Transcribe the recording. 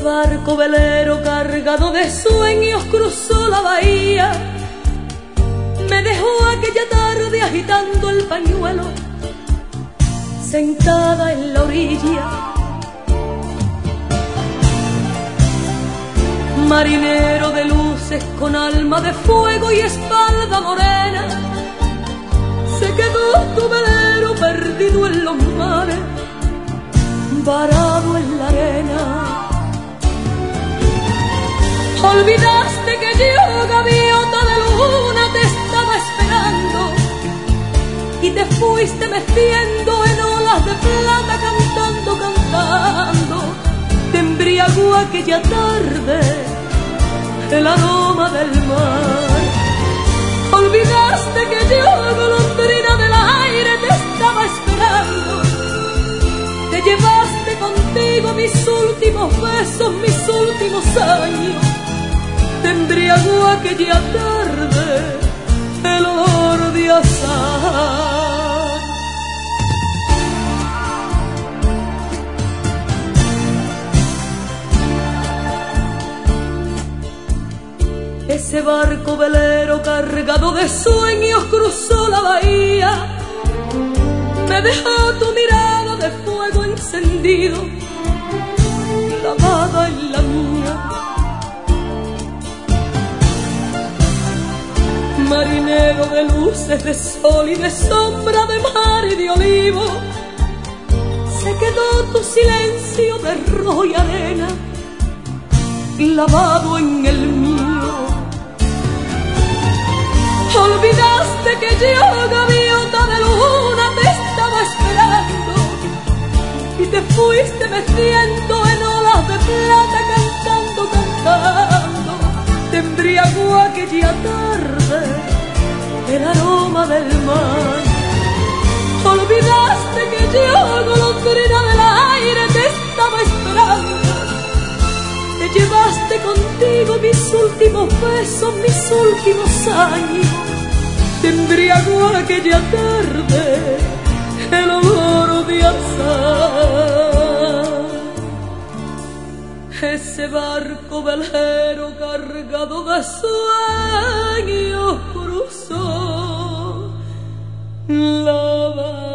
barco velero cargado de sueños cruzó la bahía. Me dejó aquella tarde agitando el pañuelo, sentada en la orilla. Marinero de luces con alma de fuego y espalda morena, se quedó tu velero perdido en los mares, varado en la arena. Olvidaste que yo, gaviota de luna, te estaba esperando y te fuiste meciendo en olas de plata, cantando, cantando. Te embriagó aquella tarde el aroma del mar. Olvidaste que yo, golondrina del aire, te estaba esperando. Te llevaste contigo mis últimos besos, mis últimos años. Te embriagó aquella tarde el olor de azahar. Ese barco velero cargado de sueños cruzó la bahía. Me dejó tu mirada de fuego encendido, clavada en la mía. Marinero de luces, de sol y de sombra, de mar y de olivo, se quedó tu silencio de rojo y arena, clavado en el mío. Olvidaste que yo, gaviota de luna, te estaba esperando y te fuiste meciendo en olas de plata, cantando, cantando. Te embriagó aquella tarde el aroma del mar. Olvidaste que yo, golondrina del aire, te estaba esperando. Te llevaste contigo mis últimos besos, mis últimos años. Te embriagó aquella tarde el olor de azahar. Ese barco velero cargado de sueños cruzó la bahía.